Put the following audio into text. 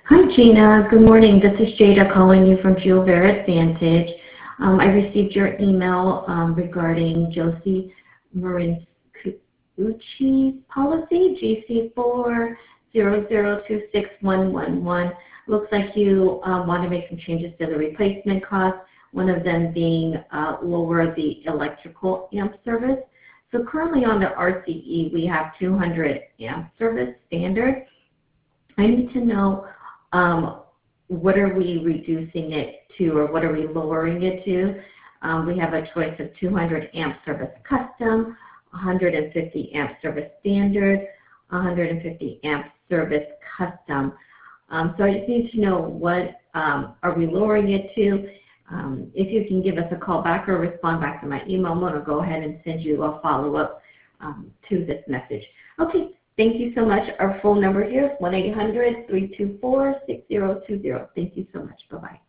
Hi, Gina. Good morning. This is Jada calling you from GeoVera Advantage. I received your email regarding Josie Marincucci's policy, GC400261111. Looks like you want to make some changes to the replacement cost, one of them being lower the electrical amp service. So currently on the RCE, we have 200 amp service standard. I need to know what are we reducing it to, or what are we lowering it to? We have a choice of 200 amp service custom, 150 amp service standard, 150 amp service custom. So I just need to know what are we lowering it to. If you can give us a call back or respond back to my email, I'm going to go ahead and send you a follow-up to this message. Okay. Thank you so much. Our phone number here is 1-800-324-6020. Thank you so much. Bye-bye.